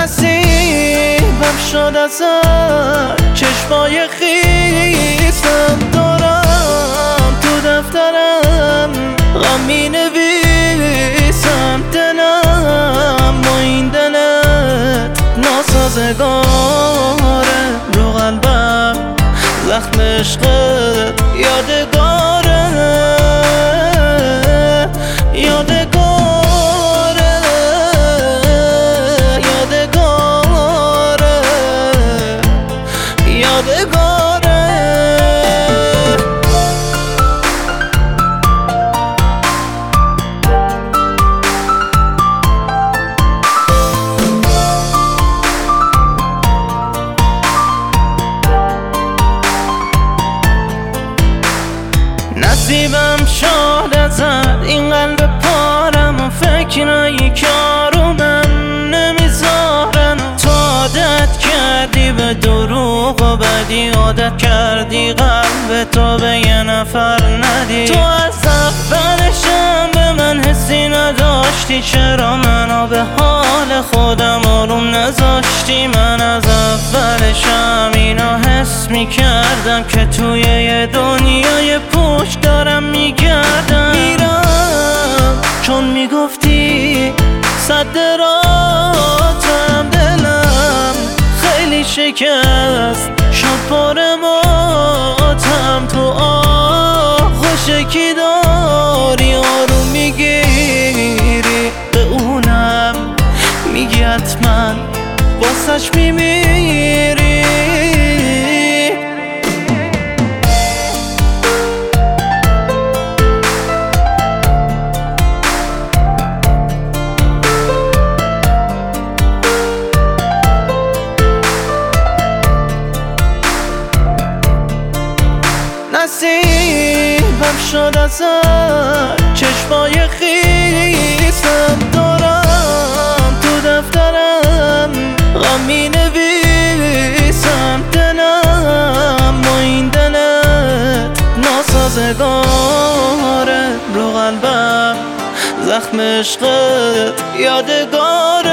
نصیبم شد ازت چشمای خیسم دارم تو دفترم غم می نویسم دلم با این دلت ناسازگاره رو قلبم زخم عشقت یادگاره یادگاره یادگاره یادگاره نصیبم شد ازت این قلب پارم و فکرایی که آرومم نمیذارن تو عادت کردی به دروغ و بدی عادت کردی قلب تو به یه نفر ندی تو از اولشم به من حسی نداشتی چرا منو به حال خودم آروم نذاشتی من از اولشم اینا حس میکردم که توی یه دنیای پوچ دارم میگردم میرم چون میگفتی صد راتم دلم خیلی شکست شد پر ماتم تو آغوشکی داری آروم میگیری به اونم میگی حتما واسش میمیری نصیبم شد ازت چشمای خیسم دارم تو دفترم غم می نویسم دلم با این دلت ناسازگاره رو قلبم زخم عشقت یادگاره